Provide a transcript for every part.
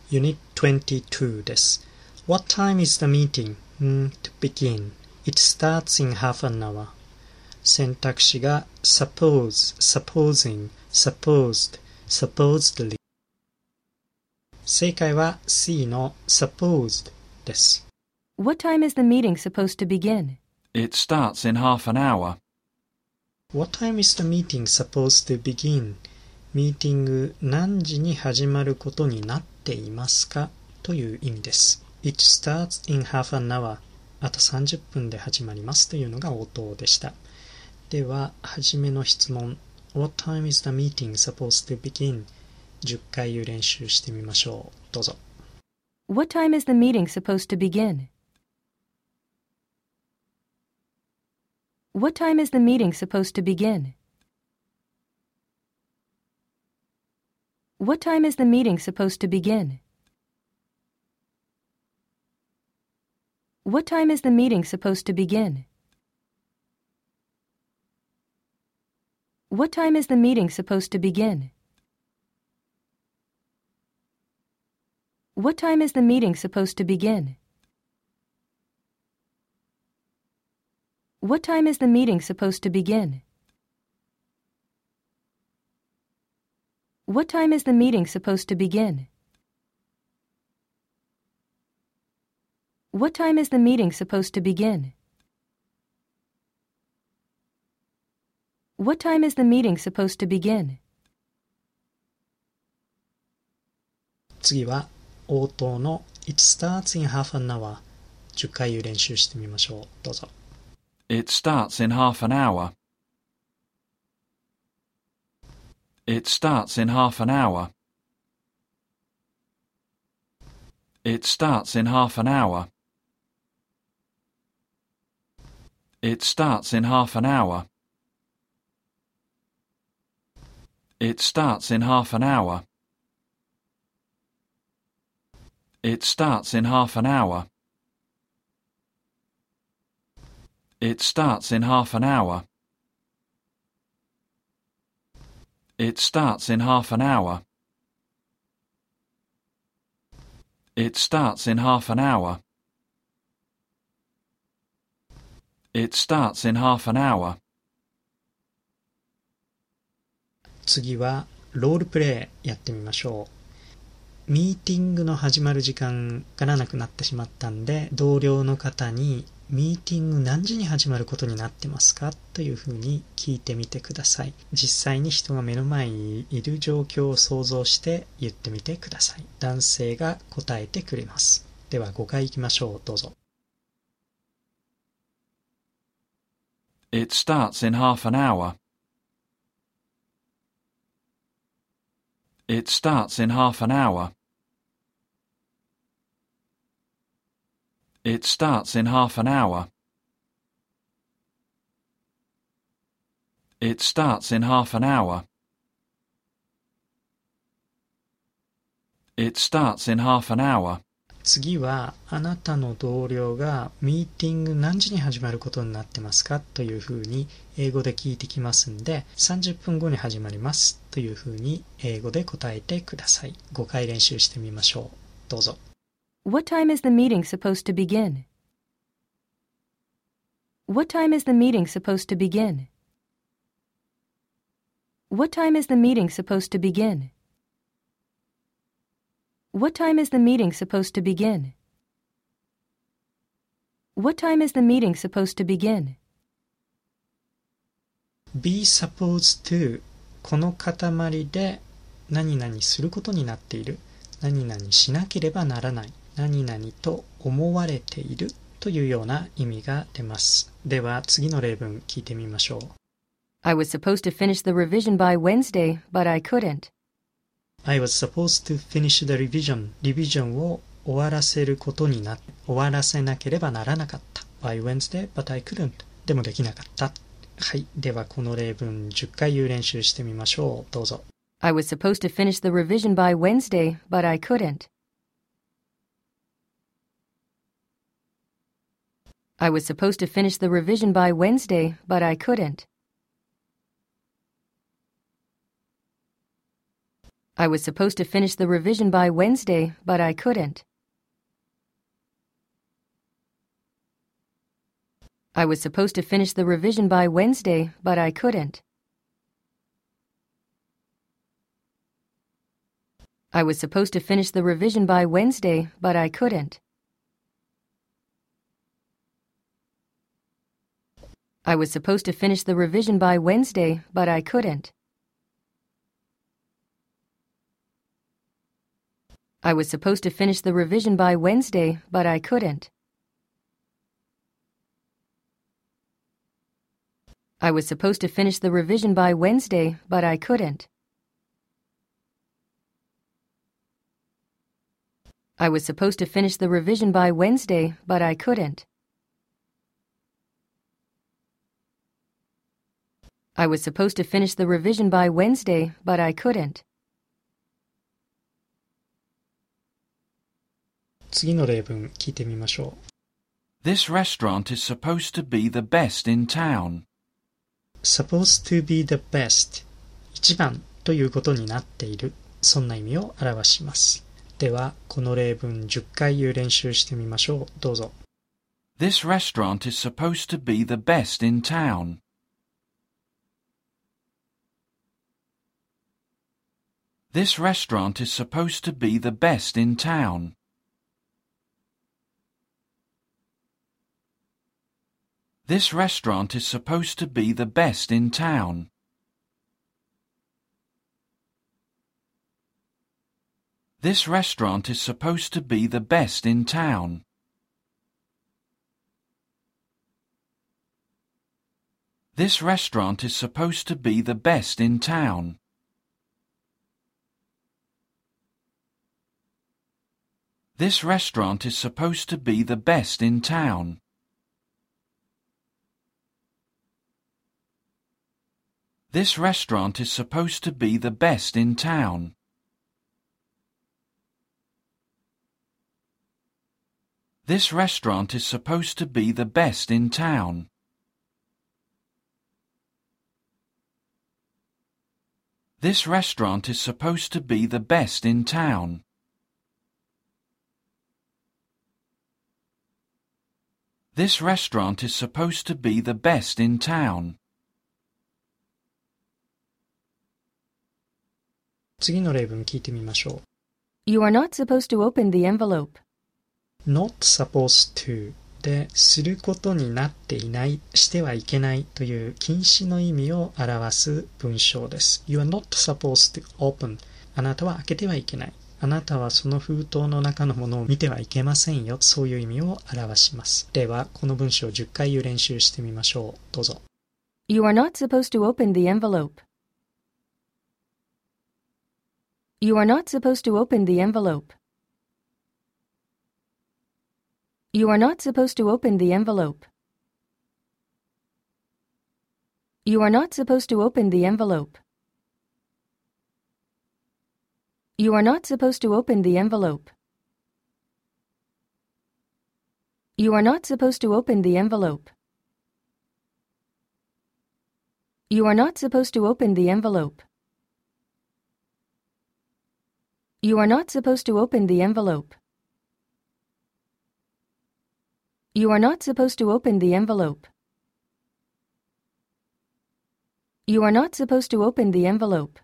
Unit 22 です。What time is the meeting? To begin. It starts in half an hour. 選択肢が suppose, supposing, supposed, supposedly。正解は C の supposed です。 What time is the meeting supposed to begin? It starts in half an hour. What time is the meeting supposed to begin? ミーティング何時に始まることになっていますかという意味です。It starts in half an hour. あと30分で始まりますというのが応答でした。では、はじめの質問。What time is the meeting supposed to begin? 10回練習してみましょう。どうぞ。 What time is the meeting supposed to begin? What time is the meeting supposed to begin? What time is the meeting supposed to begin? What time is the meeting supposed to begin? What time is the meeting supposed to begin? What time is the meeting supposed to begin? What time is the meeting supposed to begin? What time is the meeting supposed to begin? What time is the meeting supposed to begin? What time is the meeting supposed to begin? 次は応答の It starts in half an hour 10回練習してみましょう。どうぞ。 It starts in half an hour. It starts in half an hour. It starts in half an hour. It starts in half an hour. It starts in half an hour. It starts in half an hour. It starts in half an hour. It starts in half an hour. It starts in half an hour. It starts in half an hour. 次はロールプレイやってみましょう。ミーティングの始まる時間がなくなってしまったんで、同僚の方にミーティング何時に始まることになってますかというふうに聞いてみてください。実際に人が目の前にいる状況を想像して言ってみてください。男性が答えてくれます。では5回いきましょう。どうぞ。 It starts in half an hour. It starts in half an hour. It starts in half an hour. It starts in half an hour. It starts in half an hour. 次はあなたの同僚がミーティング何時に始まることになってますかというふうに英語で聞いてきますんで、30分後に始まりますというふうに英語で答えてください。5回練習してみましょう。どうぞ。 What time is the meeting supposed to begin? What time is the meeting supposed to begin? What time is the meeting supposed to begin? What time is the meeting supposed to begin? What time is the meeting supposed to begin? be supposed to この塊で何々することになっている、何々しなければならない、何々と思われているというような意味が出ます。では次の例文聞いてみましょう。 I was supposed to finish the revision by Wednesday, but I couldn't. I was supposed to finish the revision. リビジョンを終わらせることにな、終わらせなければならなかった。by Wednesday, but I couldn't. でもできなかった。はい。ではこの例文10回言う練習してみましょう。どうぞ。 I was supposed to finish the revision by Wednesday, but I couldn't. I was supposed to finish the revision by Wednesday, but I couldn't. I was supposed to finish the revision by Wednesday, but I couldn't. I was supposed to finish the revision by Wednesday, but I couldn't. I was supposed to finish the revision by Wednesday, but I couldn't. I was supposed to finish the revision by Wednesday, but I couldn't. I was supposed to finish the revision by Wednesday, but I couldn't. I was supposed to finish the revision by Wednesday, but I couldn't. I was supposed to finish the revision by Wednesday, but I couldn't. I was supposed to finish the revision by Wednesday, but I couldn't. 次の例文聞いてみましょう。 This restaurant is supposed to be the best in town. supposed to be the best 一番ということになっている、そんな意味を表します。ではこの例文10回言う練習してみましょう。どうぞ。 This restaurant is supposed to be the best in town. This restaurant is supposed to be the best in town. This restaurant is supposed to be the best in town. This restaurant is supposed to be the best in town. This restaurant is supposed to be the best in town. This restaurant is supposed to be the best in town. This restaurant is supposed to be the best in town. This restaurant is supposed to be the best in town. This restaurant is supposed to be the best in town. This restaurant is supposed to be the best in town. 次の例文聞いてみましょう。 You are not supposed to open the envelope. not supposed to ですることになっていない、してはいけないという禁止の意味を表す文章です。You are not supposed to open あなたは開けてはいけない。あなたはその封筒の中のものを見てはいけませんよ。そういう意味を表します。では、この文章を10回言う練習してみましょう。どうぞ。 You are not supposed to open the envelope. You are not supposed to open the envelope. You are not supposed to open the envelope. You are not supposed to open the envelope. You are not supposed to open the envelope. You are not supposed to open the envelope. You are not supposed to open the envelope. You are not supposed to open the envelope. You are not supposed to open the envelope. You are not supposed to open the envelope.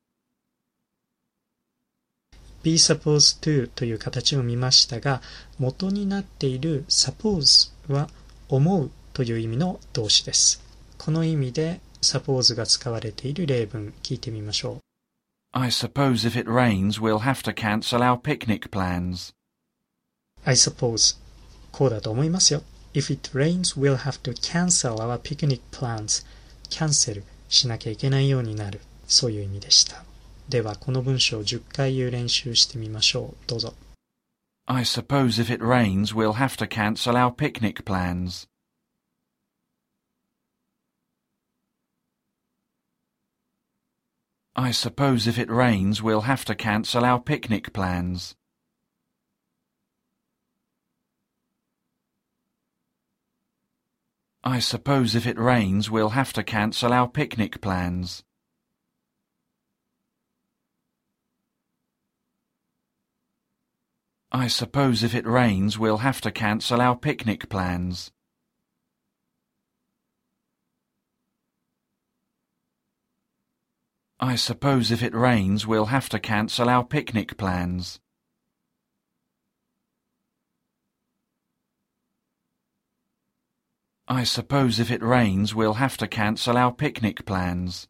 be supposed to という形を見ましたが、元になっている suppose は思うという意味の動詞です。この意味で suppose が使われている例文聞いてみましょう。 I suppose if it rains, we'll have to cancel our picnic plans. I suppose こうだと思いますよ。If it rains, we'll have to cancel our picnic plans. キャンセルしなきゃいけないようになる。そういう意味でした。ではこの文章を10回言う練習してみましょう。どうぞ。 I suppose if it rains, we'll have to cancel our picnic plans. I suppose if it rains, we'll have to cancel our picnic plans. I suppose if it rains, we'll have to cancel our picnic plans. I suppose if it rains, we'll have to cancel our picnic plans. I suppose if it rains, we'll have to cancel our picnic plans. I suppose if it rains, we'll have to cancel our picnic plans.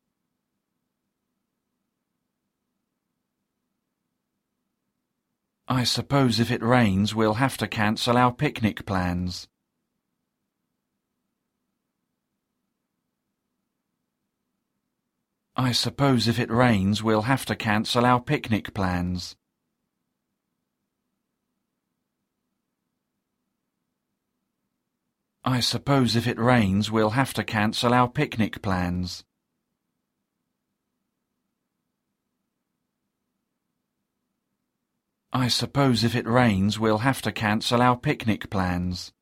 I suppose if it rains, we'll have to cancel our picnic plans. I suppose if it rains, we'll have to cancel our picnic plans. I suppose if it rains, we'll have to cancel our picnic plans. I suppose if it rains, we'll have to cancel our picnic plans.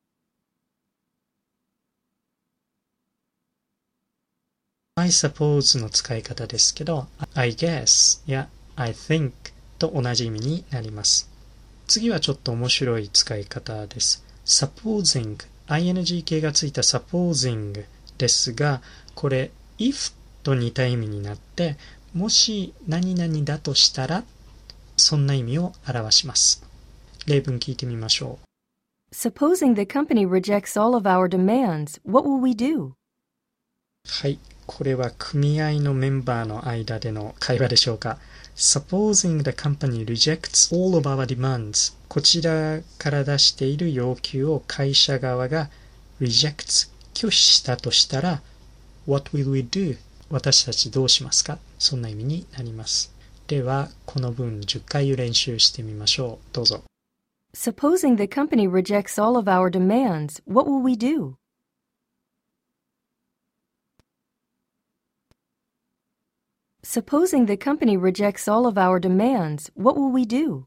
I suppose の使い方ですけど、I guess や I think と同じ意味になります。次はちょっと面白い使い方です。supposing ing 形がついた supposing ですが、これ if と似た意味になって、もし何々だとしたら、そんな意味を表します。例文聞いてみましょう。 Supposing the company rejects all of our demands, what will we do? はい、これは組合のメンバーの間での会話でしょうか。Supposing the company rejects all of our demands こちらから出している要求を会社側が rejects 拒否したとしたら What will we do? 私たちどうしますか？そんな意味になります。ではこの文10回練習してみましょう。どうぞ。 Supposing the company rejects all of our demands, what will we do? Supposing the company rejects all of our demands, what will we do?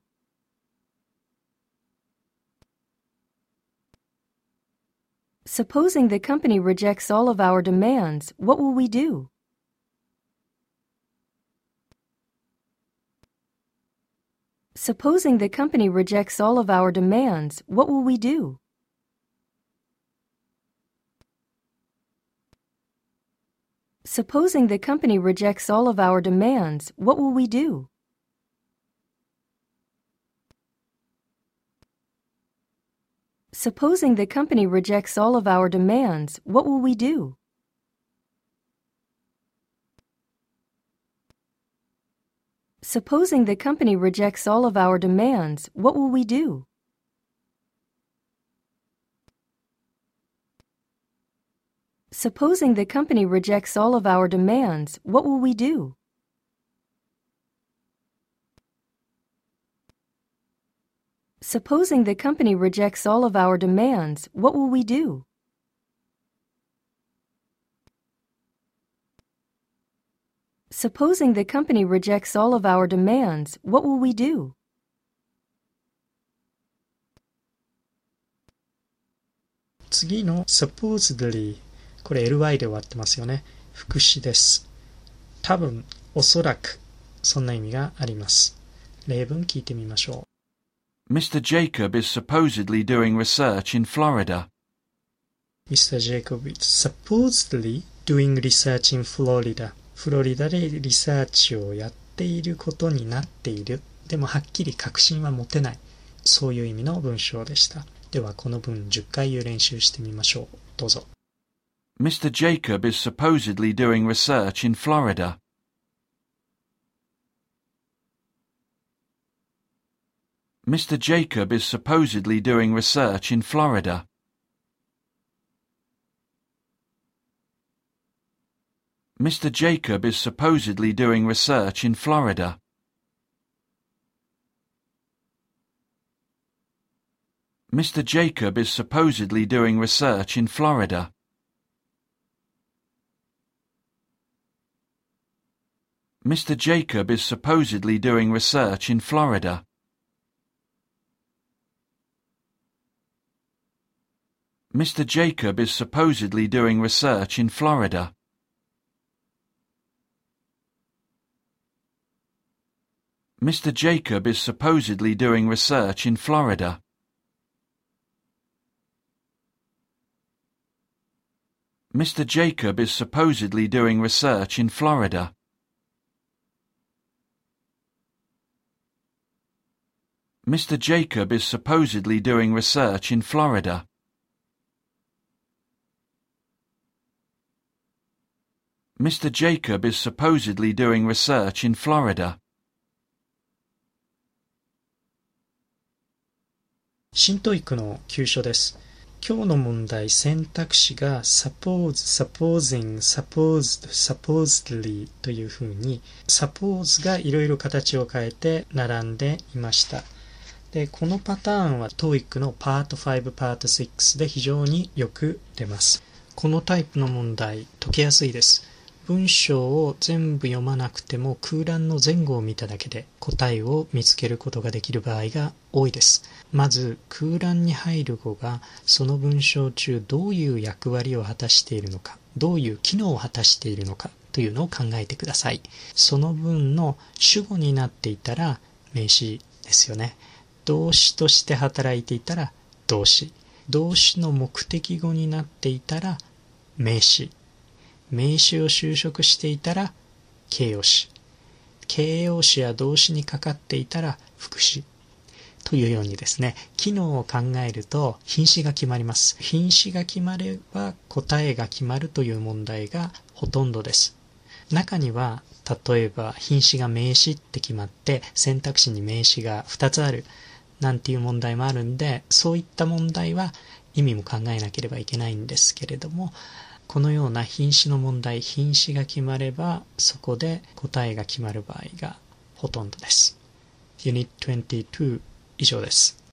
Supposing the company rejects all of our demands, what will we do? Supposing the company rejects all of our demands, what will we do? Supposing the company rejects all of our demands, what will we do? Supposing the company rejects all of our demands, what will we do? Supposing the company rejects all of our demands, what will we do? Supposing the company rejects all of our demands, what will we do? Supposing the company rejects all of our demands, what will we do? Supposing the company rejects all of our demands, what will we do? 「次の supposedly」これ ly で終わってますよね。副詞です。多分、おそらく、そんな意味があります。例文聞いてみましょう。 Mr. Jacob is supposedly doing research in Florida. Mr. Jacob is supposedly doing research in Florida. フロリダでリサーチをやっていることになっている。でもはっきり確信は持てない。そういう意味の文章でした。ではこの文10回練習してみましょう。どうぞ。 Mr. Jacob is supposedly doing research in Florida. Mr. Jacob is supposedly doing research in Florida. Mr. Jacob is supposedly doing research in Florida. Mr. Jacob is supposedly doing research in Florida. Mr. Jacob is supposedly doing research in Florida. Mr. Jacob is supposedly doing research in Florida. Mr. Jacob is supposedly doing research in Florida. Mr. Jacob is supposedly doing research in Florida. Mr. Jacob is supposedly doing research in Florida. Mr. Jacob is supposedly doing research in Florida. 新トイックの急所です。今日の問題、選択肢が suppose, supposing, supposed, supposedly というふうに suppose がいろいろ形を変えて並んでいました。で、このパターンは TOEIC のパート5、パート6で非常によく出ます。このタイプの問題、解けやすいです。文章を全部読まなくても空欄の前後を見ただけで答えを見つけることができる場合が多いです。まず空欄に入る語がその文章中どういう役割を果たしているのか、どういう機能を果たしているのかというのを考えてください。その文の主語になっていたら名詞ですよね。動詞として働いていたら動詞。動詞の目的語になっていたら名詞。名詞を修飾していたら形容詞。形容詞や動詞にかかっていたら副詞。というようにですね、機能を考えると品詞が決まります。品詞が決まれば答えが決まるという問題がほとんどです。中には例えば品詞が名詞って決まって選択肢に名詞が2つあるなんていう問題もあるんで、そういった問題は意味も考えなければいけないんですけれども、このような品詞の問題、品詞が決まればそこで答えが決まる場合がほとんどです。Unit 22以上です。